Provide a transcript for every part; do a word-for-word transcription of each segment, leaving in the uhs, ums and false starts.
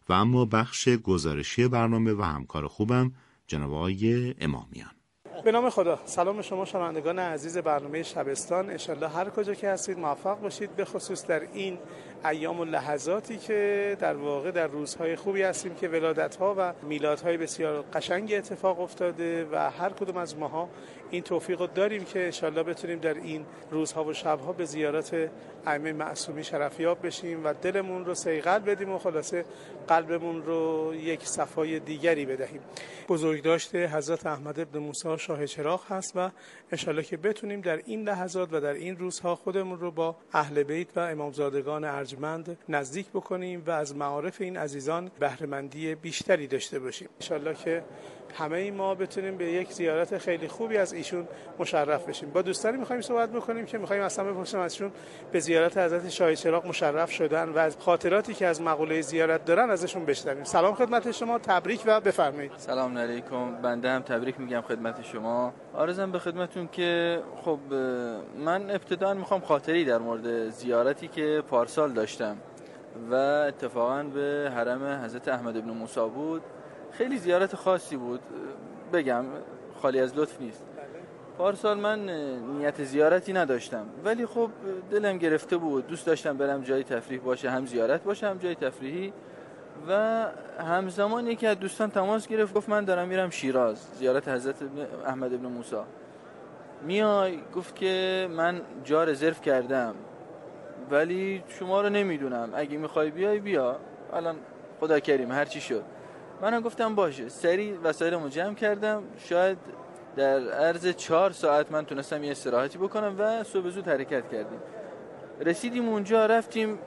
و اما بخش گزارشی برنامه و همکار خوبم جناب آقای امامیان. به نام خدا. سلام شما شنوندگان عزیز برنامه شبستان. انشالله هر کجا که هستید موفق باشید، به خصوص در این ایام و لحظاتی که در واقع در روزهای خوبی هستیم که ولادت‌ها و میلادهای بسیار قشنگ اتفاق افتاده و هر کدوم از ماها این توفیق رو داریم که انشالله بتونیم در این روزها و شبها به زیارت ائمه معصومین شرفیاب بشیم و دلمون رو صیقل بدیم و خلاصه قلبمون رو یک صفای دیگری بدهیم. بزرگداشت حضرت احمد بن موسی شاه چراغ هست و انشالله که بتونیم در این لحظات و در این روزها خودمون رو با اهل بیت و امامزادگان ارجمند نزدیک بکنیم و از معارف این عزیزان بهره‌مندی بیشتری داشته باشیم. انشالله که همه ما بتونیم به یک زیارت خیلی خوبی از ایشون مشرف بشیم. با دوستانی می‌خوایم صحبت بکنیم که می‌خوایم اصلا بپرسیم ازشون به زیارت حضرت شاه چراغ مشرف شدن و از خاطراتی که از مقوله زیارت دارن ازشون بشنویم. سلام خدمت شما، تبریک و بفرمایید. سلام علیکم. بنده هم تبریک میگم خدمت شما. عرضم به خدمتتون که خب من ابتداً می‌خوام خاطری در مورد زیارتی که پارسال داشتم و اتفاقاً به حرم حضرت احمد بن موسی بود. خیلی زیارت خاصی بود، بگم خالی از لطف نیست. پارسال من نیت زیارتی نداشتم ولی خب دلم گرفته بود، دوست داشتم برم جای تفریح باشه، هم زیارت باشه هم جای تفریحی. و همزمان یکی از دوستان تماس گرفت، گفت من دارم میرم شیراز زیارت حضرت احمد بن موسی، میای؟ گفت که من جا رزرو کردم ولی شما رو نمیدونم، اگه میخوای بیای بیا، الان خدا کریم هر چی شد. منم گفتم باشه. سریع وسایلمو جمع کردم، شاید در عرض چهار ساعت من تونستم یه استراحتی بکنم و صبح زود حرکت کردیم. رسیدیم اونجا، رفتیم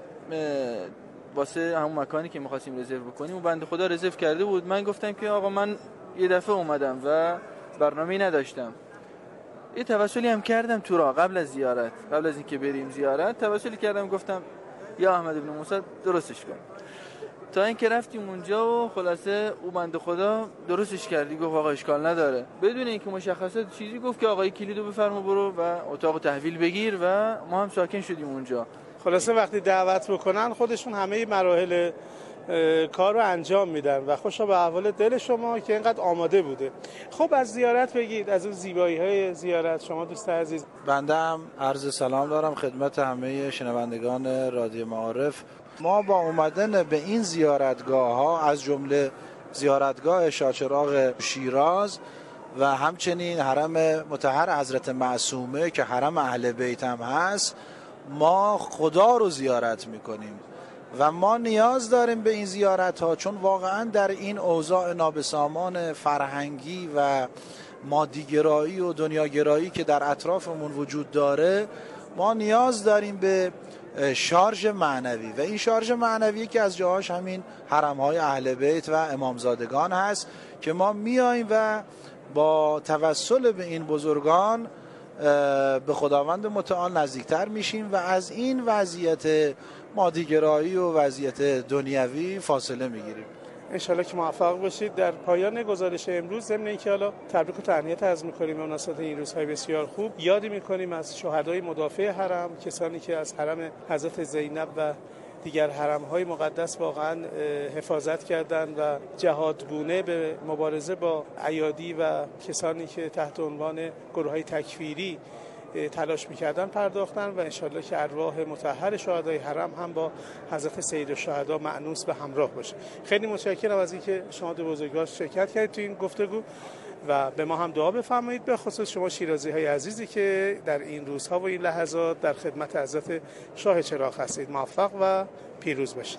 واسه همون مکانی که می‌خواستیم رزرو بکنیم و بنده خدا رزرو کرده بود. من گفتم که آقا من یه دفعه اومدم و برنامه‌ای نداشتم. یه توسلی هم کردم تو راه قبل از زیارت، قبل از اینکه بریم زیارت توسلی کردم، گفتم یا احمد بن موسی درستش کن. تا اینکه رفتیم اونجا و خلاصه او بنده خدا درستش کردی، گفت آقا اشکال نداره، بدون اینکه مشخصات چیزی گفت که آقای کلیدو بفرما برو و اتاق تحویل بگیر و ما هم ساکن شدیم اونجا. خلاصه وقتی دعوت بکنن خودشون همه مراحل کار رو انجام میدن و خوشا به احوال دل شما که اینقدر آماده بوده. خب از زیارت بگید، از اون زیبایی های زیارت. شما دوست عزیز. بنده هم عرض سلام دارم خدمت همه شنوندگان رادیو معارف. ما با اومدن به این زیارتگاه ها از جمله زیارتگاه شاه چراغ شیراز و همچنین حرم مطهر حضرت معصومه که حرم اهل بیت هم هست، ما خدا رو زیارت میکنیم و ما نیاز داریم به این زیارت ها، چون واقعا در این اوضاع نابسامان فرهنگی و مادیگرایی و دنیاگرایی که در اطرافمون وجود داره، ما نیاز داریم به شارژ معنوی و این شارژ معنوی که از جاهاش همین حرم‌های اهل بیت و امامزادگان هست که ما میاییم و با توسل به این بزرگان به خداوند متعال نزدیکتر میشیم و از این وضعیت مادیگرایی و وضعیت دنیوی فاصله میگیریم. انشالله که موفق باشید. در پایان گزارش امروز ضمن اینکه حالا تبریک و تهنیت عرض می‌کنیم به مناسبت این روزهای بسیار خوب، یادی می‌کنیم از شهدای مدافع حرم، کسانی که از حرم حضرت زینب و دیگر حرم‌های مقدس واقعا حفاظت کردند و جهادگونه به مبارزه با ایادی و کسانی که تحت عنوان گروه‌های تکفیری تلاش می‌کردن پرداختن و انشالله که ارواح مطهر شهدای حرم هم با حضرت سیدالشهدا مأنوس به همراه باشه. خیلی متشکرم از اینکه شما دو بزرگوار شرکت کردید تو این گفتگو و به ما هم دعا بفرمایید، به خصوص شما شیرازی‌های عزیزی که در این روزها و این لحظات در خدمت حضرت شاه چراغ هستید. موفق و پیروز باشید.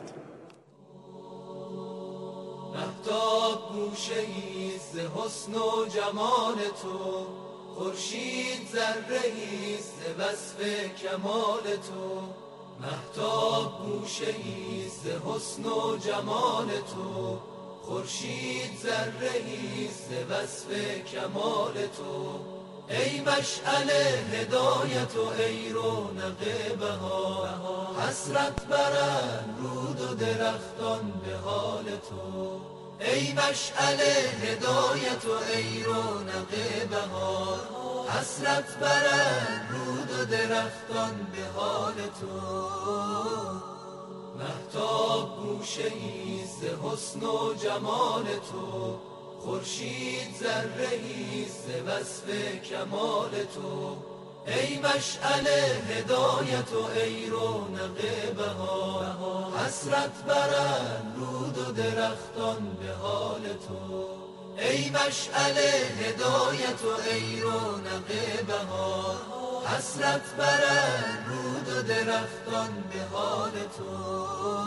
مهتاب گوشه‌ای ز حسن و جمال تو، خورشید ذره‌ای ز وصف کمال تو. مهتاب گوشه‌ای ز حسن و جمال تو، خورشید ذره‌ای ز وصف کمال تو. ای مشعل هدایت و ای رونق بهار، حسرت برند رود و درختان به حال تو. ای مشعل هدایت و ای رونق بهار، حسرت برند رود و درختان به حال تو. مهتاب گوشه‌ای ز حسن و جمال تو، خورشید ذره‌ای ز وصف کمال تو. ای مشعل هدایت و ای رونق بهار، حسرت برند رود و درختان به حال تو. ای مشعل هدایت و ای رونق بهار، حسرت برند رود و درختان به حال تو.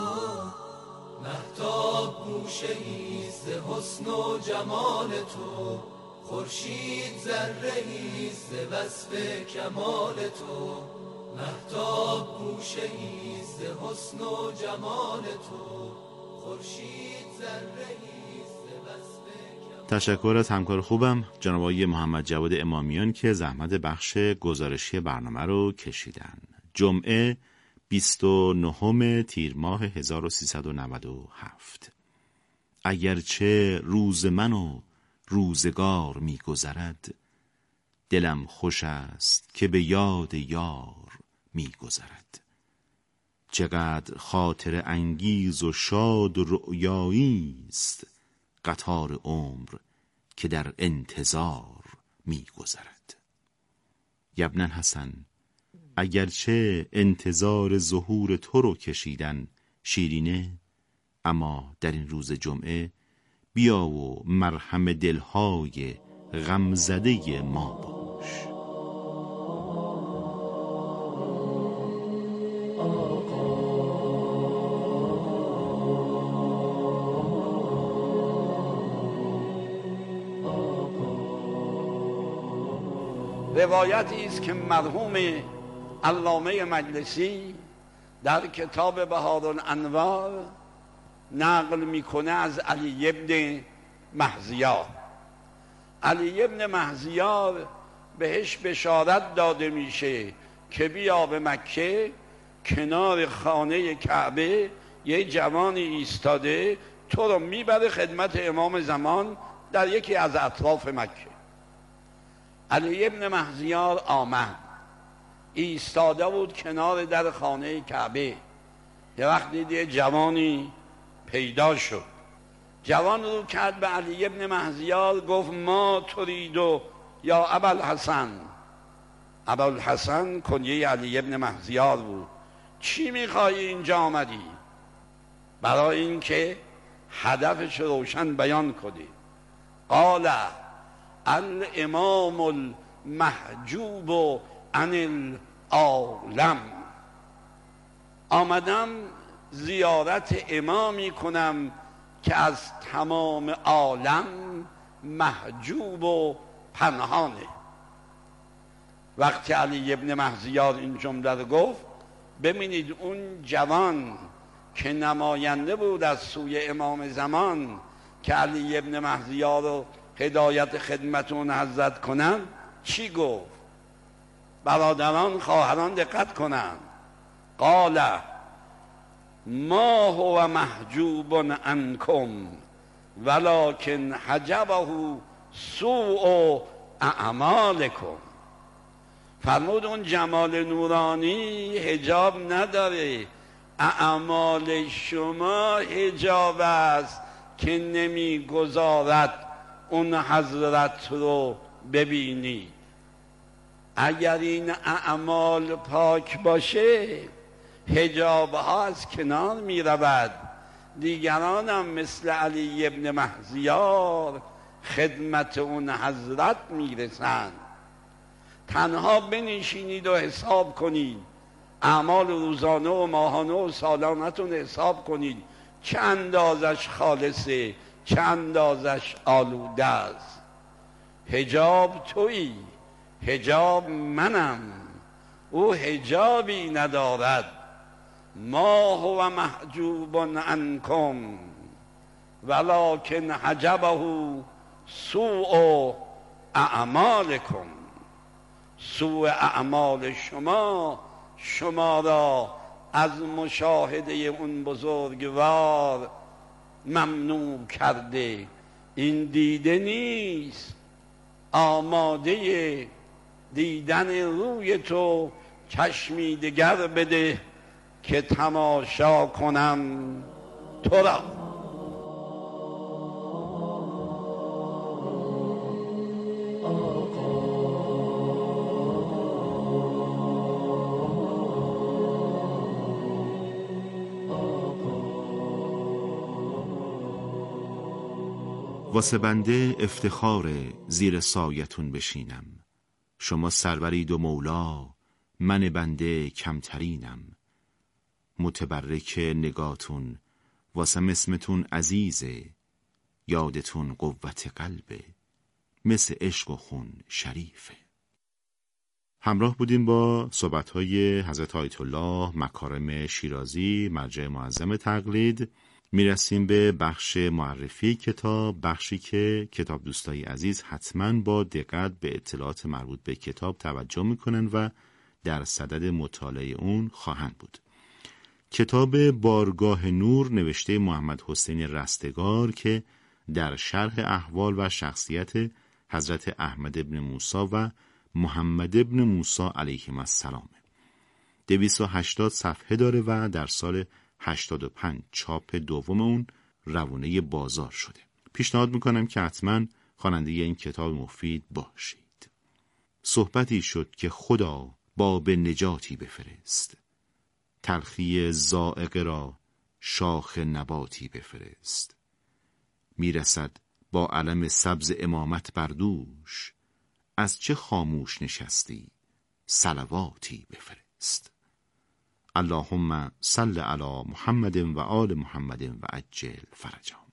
مهتاب گوشه‌ای ز حسن و جمال تو، خورشید ذره‌ای ز وصف کمال تو. مهتاب گوشه‌ای ز حسن و جمال تو، خورشید ذره‌ای ز وصف کمال. تشکر از همکار خوبم جناب آقای محمد جواد امامیان که زحمت بخش گزارشی برنامه رو کشیدن. جمعه بیست و نهم تیر ماه هزار و سیصد و نود و هفت. اگرچه روز من و روزگار می گذرد، دلم خوش است که به یاد یار می گذرد. چقدر خاطر انگیز و شاد و رؤیایی است قطار عمر که در انتظار می گذرد. ابن حسن، اگرچه انتظار ظهور تو رو کشیدن شیرینه، اما در این روز جمعه بیا و مرهم دلهای غمزده ما باش. روایتی است که مرحوم علامه مجلسی در کتاب بهارالانوار نقل میکنه از علی ابن محضیار. علی ابن محضیار بهش بشارت داده میشه که بیا به مکه، کنار خانه کعبه یه جوانی ایستاده تو رو میبره خدمت امام زمان در یکی از اطراف مکه. علی ابن محضیار آمد، ایستاده بود کنار در خانه کعبه. یه وقت دید یه جوانی پیدا شد، جوان رو کرد به علی ابن محضیار، گفت ما تریدو یا ابوالحسن. ابوالحسن کنیه علی ابن محضیار بود. چی میخوای اینجا آمدی؟ برای اینکه هدفش روشن بیان کنی. قال الامام المحجوب عن العالم، آمدم زیارت امامی کنم که از تمام عالم محجوب و پنهانه. وقتی علی ابن محضیار این جمله رو گفت، ببینید اون جوان که نماینده بود از سوی امام زمان که علی ابن محضیار رو هدایت خدمت اون حضرت کنن، چی گفت؟ برادران خواهران دقت کنن. قال ما هو محجوب عنکم ولکن حجبه سوء اعمالکم. فرمود اون جمال نورانی حجاب نداره، اعمال شما حجاب است که نمیگذارد اون حضرت رو ببینی. اگر این اعمال پاک باشه حجاب ها از کنار می رود، دیگران هم مثل علی ابن محضیار خدمت اون حضرت می رسند. تنها بنشینید و حساب کنید، اعمال روزانه و ماهانه و سالانتون حساب کنید، چه اندازش خالصه، چه اندازش آلوده است. حجاب تویی، حجاب منم، او حجابی ندارد. ما هو محجوب عنکم ولکن حجبه سوء اعمالکم. سوء اعمال شما شما را از مشاهده اون بزرگوار ممنوع کرده. این دیده نیست، آماده دیدن روی تو چشمی دگر بده که تماشا کنم تو را. واسه بنده افتخاره زیر سایتون بشینم، شما سرورید و مولا، من بنده کمترینم. متبرک نگاتون واسه اسمتون عزیزه، یادتون قوت قلبه، مثل عشق و خون شریفه. همراه بودیم با صحبت‌های حضرت آیت الله مکارم شیرازی، مرجع معظم تقلید. میرسیم به بخش معرفی کتاب، بخشی که کتاب دوستای عزیز حتما با دقت به اطلاعات مربوط به کتاب توجه میکنن و در صدد مطالعه اون خواهند بود. کتاب بارگاه نور نوشته محمد حسین رستگار که در شرح احوال و شخصیت حضرت احمد ابن موسی و محمد ابن موسی علیهما السلام. دویست و هشتاد صفحه داره و در سال هشتاد و پنج چاپ دوم اون روانه بازار شده. پیشنهاد میکنم که حتما خواننده این کتاب مفید باشید. صحبتی شد که خدا باب نجاتی بفرست، تلخی ذائقه را شاخ نباتی بفرست. میرسد با علم سبز امامت بردوش، از چه خاموش نشستی صلواتی بفرست. اللهم صل علی محمد و آل محمد و عجل فرجهم.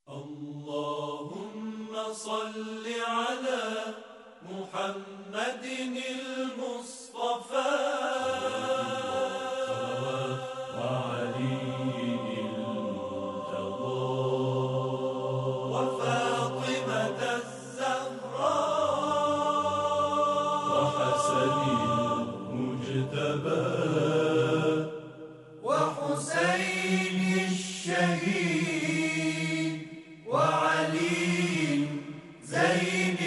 اللهم صل علی محمد المصطفى و علی المرتضى و فاطمة الزهراء و حسن المجتبى حسين الشهيد وعلي زين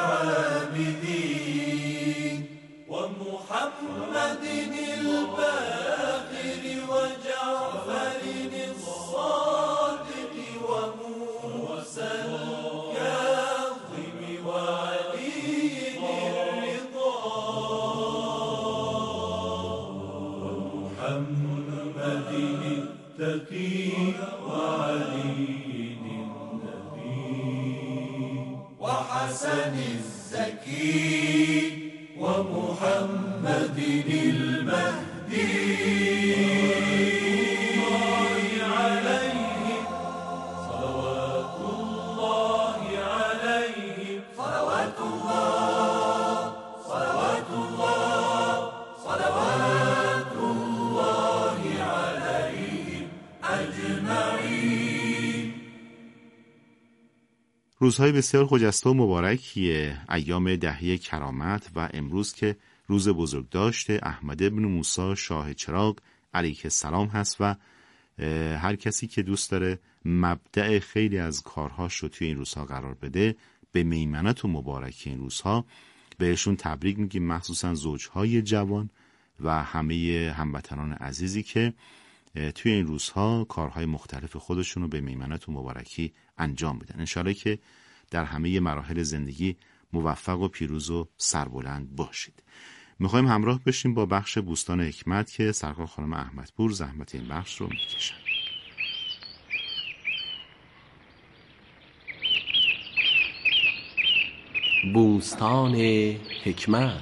العابدين ومحمد الباقر وجعفر الصادق وموسى الكاظم وعلي الرضا ومحمد التقي وعلي النبي وحسن الزكي ومحمد المهدي عليه صلوات الله عليه صلوات الله صلوات الله صلوات الله عليه أجمعين. روزهای بسیار خجسته و مبارکیه، ایام دهه کرامت و امروز که روز بزرگداشت احمد ابن موسی شاه چراغ علیه السلام هست و هر کسی که دوست داره مبدأ خیلی از کارهاش رو توی این روزها قرار بده، به میمنت و مبارکی این روزها بهشون تبریک میگیم، مخصوصا زوجهای جوان و همه هموطنان عزیزی که توی این روزها کارهای مختلف خودشون رو به میمنت و مبارکی انجام میدن. انشالله که در همه مراحل زندگی موفق و پیروز و سربلند باشید. میخوایم همراه بشیم با بخش بوستان حکمت که سرکار خانم احمدپور زحمت این بخش رو میکشن. بوستان حکمت.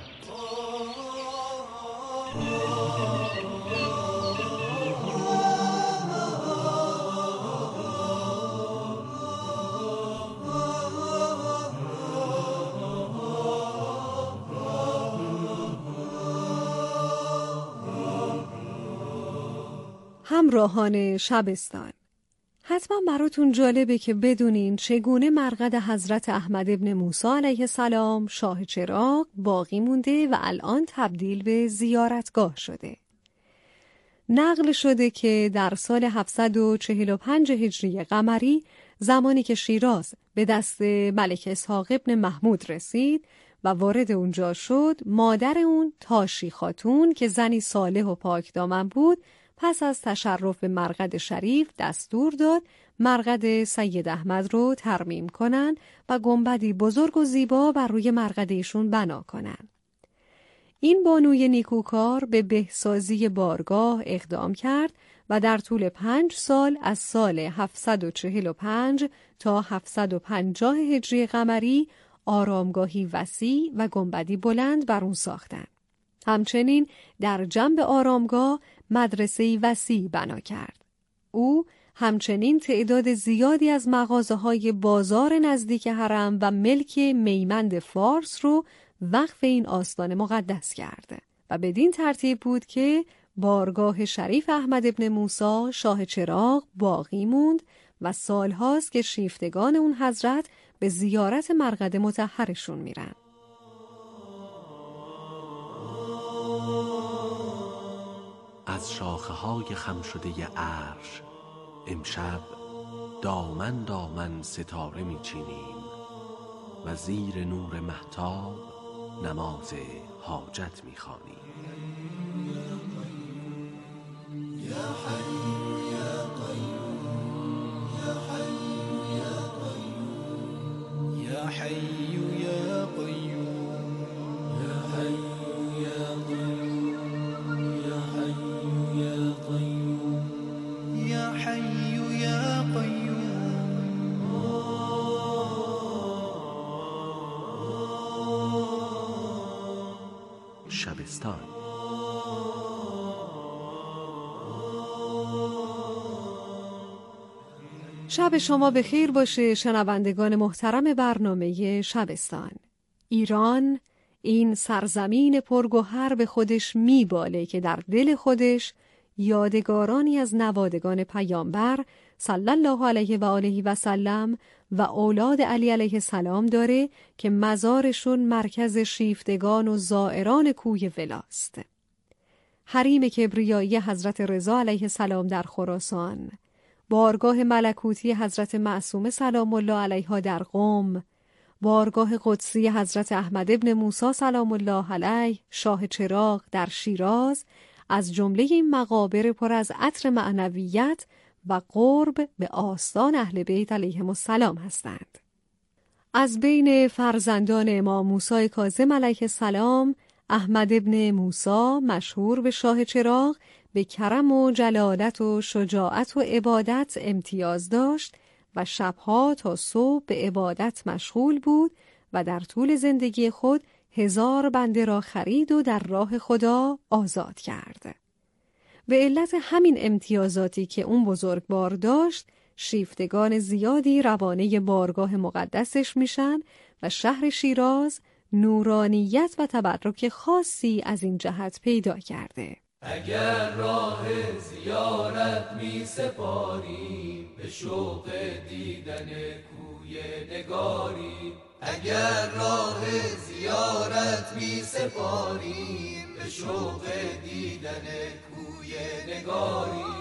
همراهان شبستان، حتما براتون جالبه که بدونین چگونه مرقد حضرت احمد ابن موسی علیه السلام شاه چراغ باقی مونده و الان تبدیل به زیارتگاه شده. نقل شده که در سال هفتصد و چهل و پنج هجری قمری، زمانی که شیراز به دست ملک اسحاق ابن محمود رسید و وارد اونجا شد، مادر اون تاشی خاتون که زنی صالح و پاک دامن بود پس از تشرف به مرقد شریف دستور داد مرقد سید احمد رو ترمیم کنن و گنبدی بزرگ و زیبا بر روی مرقد ایشون بنا کنن. این بانوی نیکوکار به بهسازی بارگاه اقدام کرد و در طول پنج سال از سال هفتصد و چهل و پنج تا هفتصد و پنجاه هجری قمری آرامگاهی وسیع و گنبدی بلند بر اون ساختند. همچنین در جنب آرامگاه مدرسه‌ای وسیع بنا کرد. او همچنین تعداد زیادی از مغازه‌های بازار نزدیک حرم و ملک میمند فارس رو وقف این آستان مقدس کرد و بدین ترتیب بود که بارگاه شریف احمد ابن موسی شاه چراغ باقی موند و سالهاست که شیفتگان اون حضرت به زیارت مرقد مطهرشون میرن. از شاخه‌های خم شده ی عرش امشب دامن دامن ستاره میچینیم و زیر نور مهتاب نماز حاجت میخوانیم. یا حی یا قیوم یا حی یا قیوم یا حی یا قیوم یا حی یا قیوم یا حی یا قیوم یا حی یا قیوم. شبستان. شب شما بخیر باشه شنوندگان محترم برنامه شبستان. ایران این سرزمین پرگوهر به خودش میباله که در دل خودش یادگارانی از نوادگان پیامبر صلی الله علیه و آله و سلم و اولاد علی علیه السلام داره که مزارشون مرکز شیفتگان و زائران کوی ولاست. حریم کبریایی حضرت رضا علیه السلام در خراسان، بارگاه ملکوتی حضرت معصومه سلام الله علیها در قم، بارگاه قدسی حضرت احمد ابن موسی سلام الله علیه شاه چراغ در شیراز از جمله این مقابر پر از عطر معنویت و قرب به آستان اهل بیت علیهم السلام هستند. از بین فرزندان امام موسی کاظم علیه السلام، احمد ابن موسی مشهور به شاه چراغ به کرم و جلالت و شجاعت و عبادت امتیاز داشت و شبها تا صبح به عبادت مشغول بود و در طول زندگی خود هزار بنده را خرید و در راه خدا آزاد کرد. به علت همین امتیازاتی که اون بزرگوار داشت، شیفتگان زیادی روانه بارگاه مقدسش میشن و شهر شیراز نورانیت و تبرک خاصی از این جهت پیدا کرده. اگر راه زیارت می سپاری به شوق دیدن کوی نگاری، اگر راه زیارت می سپاری به شوق دیدن کوی نگاری،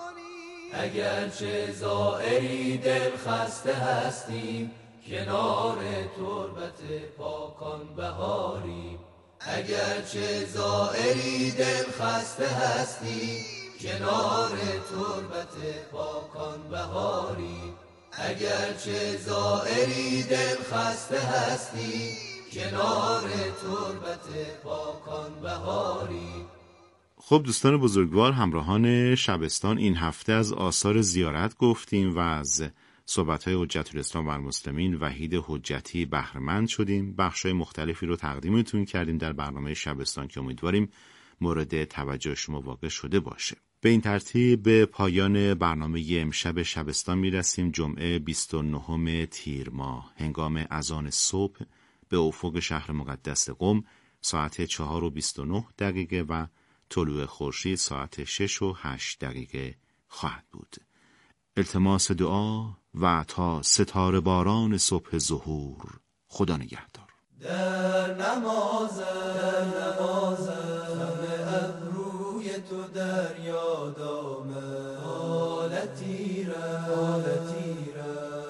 اگر چه زائری دل خسته هستیم کنار تربت پاکان بهاری، اگر چه زائری دل خسته هستی کنار تربت پاکان بهاری، اگر چه زائری دل خسته هستی کنار تربت پاکان بهاری. خب دوستان بزرگوار، همراهان شبستان، این هفته از آثار زیارت گفتیم و از صحبت‌های حجت الاسلام و المسلمین وحید حجتی بهره‌مند شدیم. بخش‌های مختلفی رو تقدیمتون کردیم در برنامه شبستان که امیدواریم مورد توجه شما واقع شده باشه. به این ترتیب به پایان برنامه امشب شبستان میرسیم. جمعه بیست و نهم تیر ماه هنگام اذان صبح به افق شهر مقدس قم ساعت چهار و بیست و نه دقیقه و طلوع خورشید ساعت شش و هشت دقیقه خواهد بود. التماس دعا و تا ستاره باران صبح ظهور. خدا نگهدار. در نماز در نماز خم ابروی تو دریا دامه حالتی را حالتی را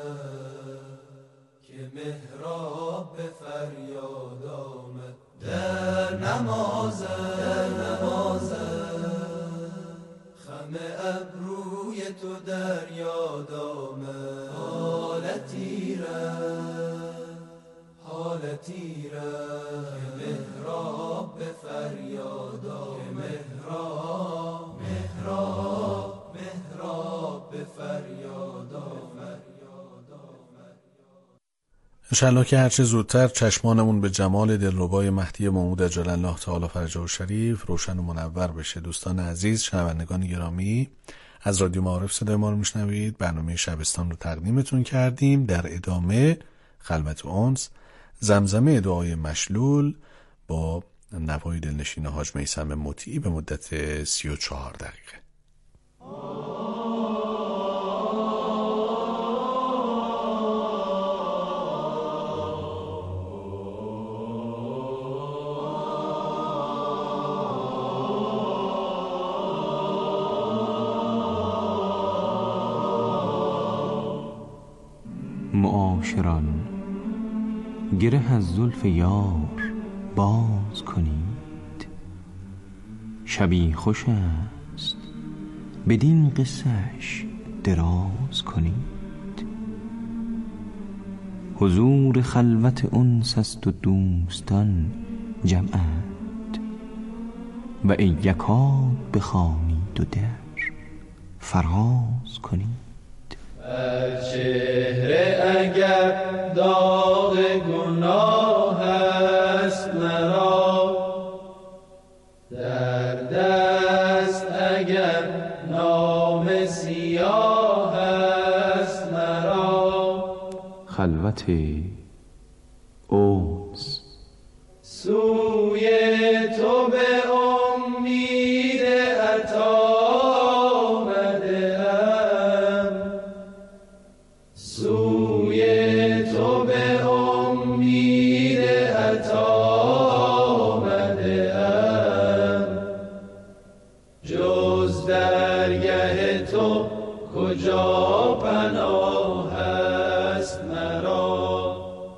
که محراب به فریاد آمد. در نماز در نماز حالتی را محراب به فریادا محراب محراب محراب به فریادا انشالله که هرچه زودتر چشمانمون به جمال دلربای مهدی موعود عجل الله تعالی فرجه و شریف روشن و منور بشه. دوستان عزیز، شنوندگان گرامی، از رادیو معارف صدای ما رو میشنوید. برنامه شبستان رو تقدیمتون کردیم. در ادامه خلوت و انس، زمزمه دعای مشلول با نوای دلنشین حاج میثم مطیعی به مدت سی و چهار دقیقه. معاشران، گره از زلف یار باز کنید. شبی خوش است بدین قصه‌اش دراز کنید. حضور خلوت انس است و دوستان جمعند، و ای یکاد بخوانید و در فراز کنید. بر چهره اگر داغ گناه است مرا، در دست اگر نام سیاه است مرا، خلوت انس سوی تو به امید عطا کجا پناه است مرا،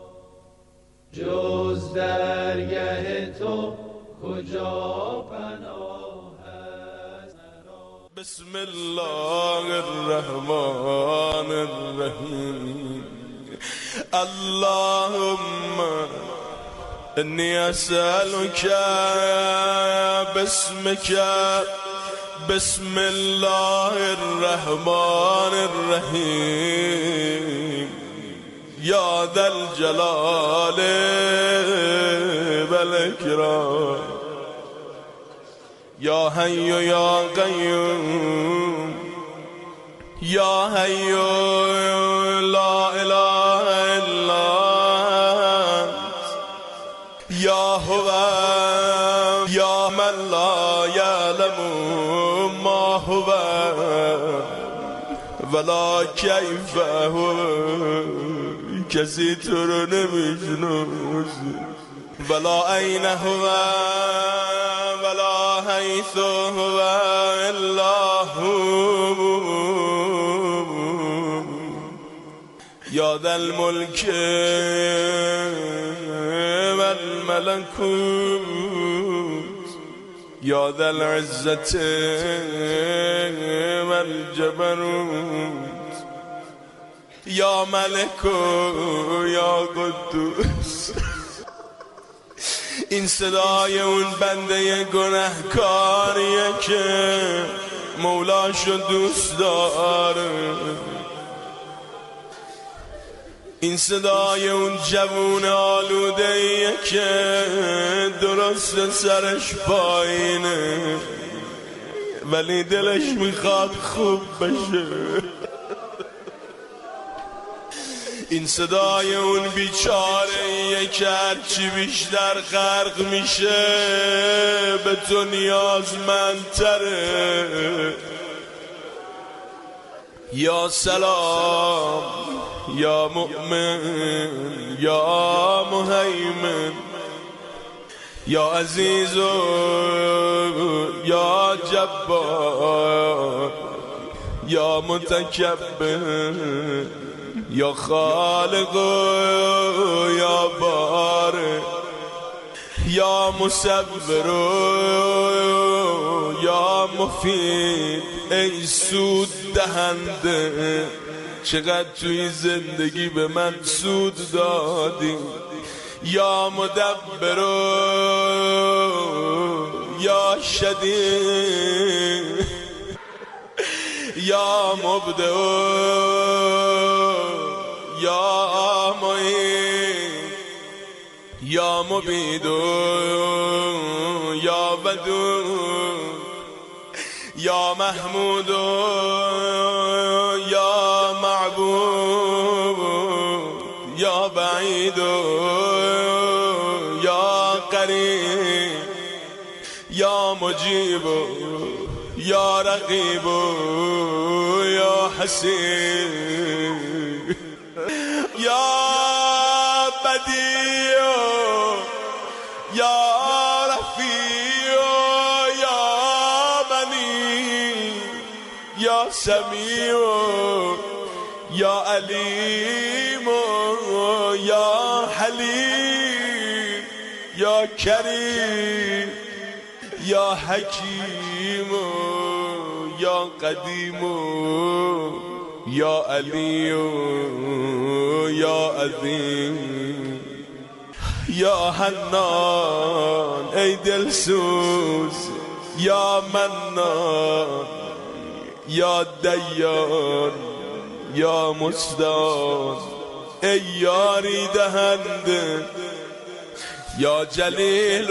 جز درگه تو کجا پناه است مرا. بسم الله الرحمن الرحیم. اللهم انی اسألک باسمک بسم الله الرحمن الرحیم. یا ذا الجلال والاکرام، یا حی یا قیوم، یا حی لا اله الا انت، یا هو یا من لا یعلم ما هو ولا کیف هو. کسی تو رو نمیشناسه، ولا این هو ولا حیث هو الا هو. یا ذا الملک والملکوت، یا ذا العزة والجبروت، یا ملک یا قدوس. این صدای اون بنده گناهکاریه که مولاشو دوست داره. این صدای اون جوون آلوده‌ایه که درست سرش پایینه ولی دلش میخواد خوب بشه. این صدای اون بیچاره‌ایه که هرچی بیشتر غرق میشه به تو نیازمندتره. یا سلام یا مؤمن یا مهیمن، یا عزیز یا جبار، یا متکبر، یا خالق یا بارئ، یا مصور یا مفید. ای سود دهنده، چقدر توی زندگی به من سود دادی. یا مدبر یا شدید یا مبدع یا معین یا مبید یا ودود یا محمود یا معبود یا بعید یا قریب یا مجیب یا رقیب یا حسیب یا بدیع یا رفیع یا منی یا سمیع یا علیم یا حلیم یا کریم یا حکیم یا قدیم یا علی یا عظیم یا حنان ای دلسوز یا منان یا دیان یا مستعان ای یاری دهنده یا جلیل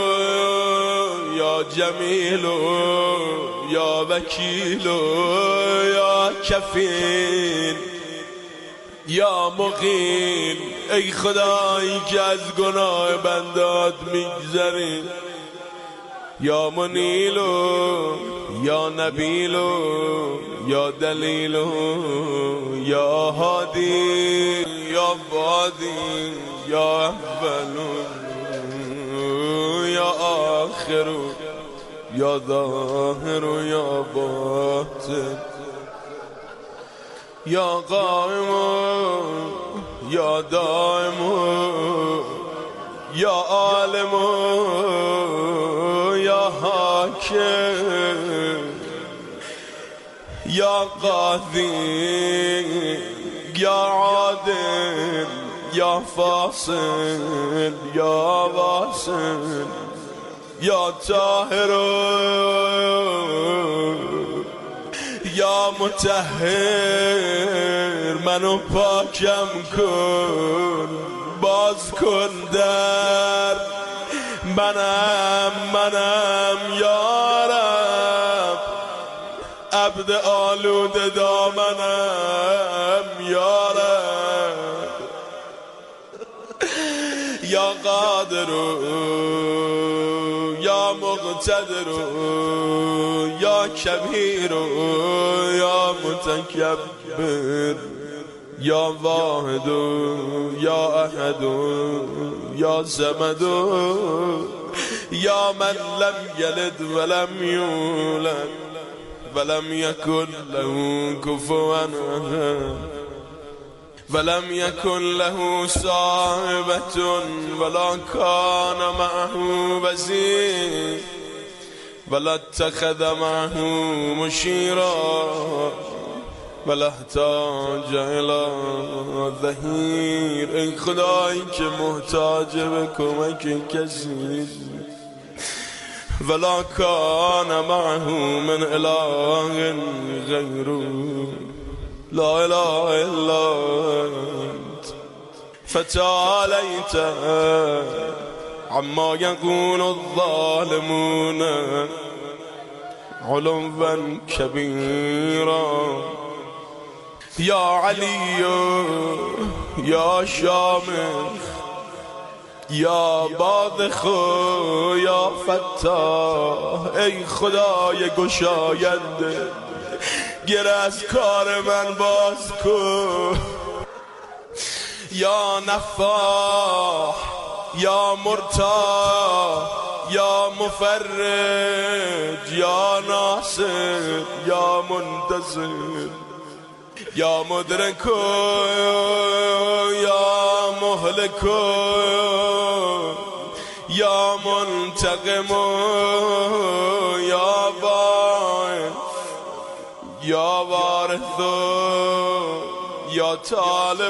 یا جمیل یا وکیل یا کفیل یا مقیل ای خدایی که از گناه بندات میگذری یا منیل یا نبیل یا دلیل یا هادی یا بادی یا اول یا آخر یا ظاهر یا باطن یا قائم یا دائم یا عالم یا حاکم یا قاضی یا عادل یا فاصل یا واصل یا طاهر یا مطهر منو پاکم کن باز کن در منم منم یا رب عبد آلود دامنم یا رب یا قادر یا مقتدر یا کبیر یا متکبر یا واحد یا احد یا صمد یا من لم یلد ولم یولد ولم یکن له کفوا احد ولم یکن له صاحبة ولا کان معه وزیر ولا اتخذ معه مشیرا ولا احتاج الى ظهیر ای خدایی که محتاج به کمک کسی ولا کان معه من اله غیره لا اله الا انت فتعالیت عما یقول الظالمون علوا کبیرا یا علی یا شامخ یا باذخو یا فتاح ای خدای گشاینده گره از کار من باز کن یا نفاح یا مرتاح یا مفرج یا ناصر یا منتصر یا مدرک یا مهلک یا منتقم یا باعث یا وارث یا طالب